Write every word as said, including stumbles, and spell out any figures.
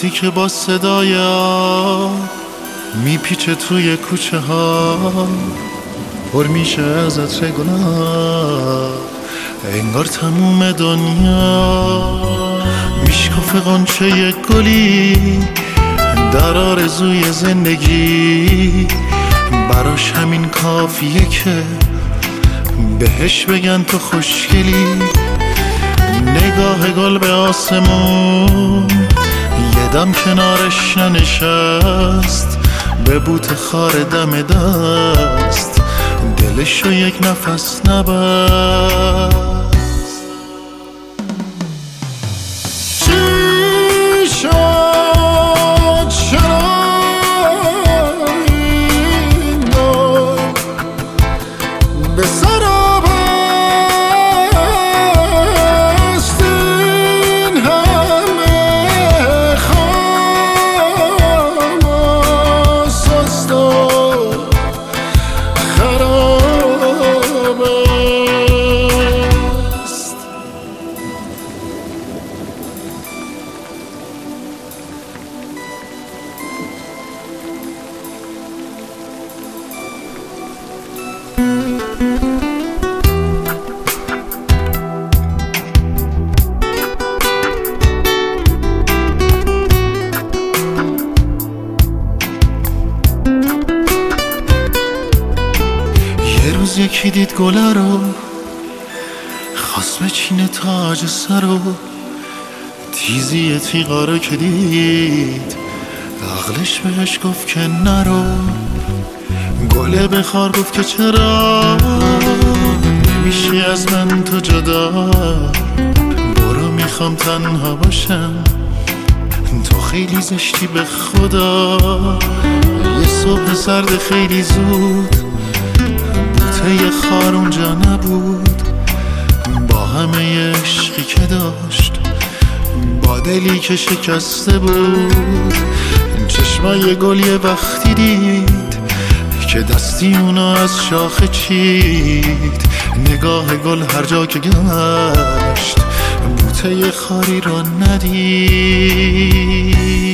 وقتی که با صدای آب میپیچه توی کوچه ها، پر میشه از عطر گلاب، انگار تموم دنیا میشکافه غنچه گلی در آرزوی زندگی. براش همین کافیه که بهش بگن تو خوشگلی. نگاه گل به آسمون یه دم کنارش ننشست، به بوت خار دم دست دلشو یک نفس نبست. چی شد چرا این بار به سر بست این همه خام و سست و خراب است. یه روز یکی دید گله رو، خواست بچینه تاج سرو. تیزی تیغا رو که دید عقلش بهش گفت که نرو. گله بخار گفت که چرا نمیشی از من تو جدا، برو میخوام تنها باشم، تو خیلی زشتی به خدا. یه صبح سرد خیلی زود بوته یه خار اونجا نبود، با همه عشقی که داشت، با دلی که شکسته بود. چشمای گل یه وقتی دید که دستی اونا از شاخه چید. نگاه گل هر جا که گشت بوته یه خاری رو ندید.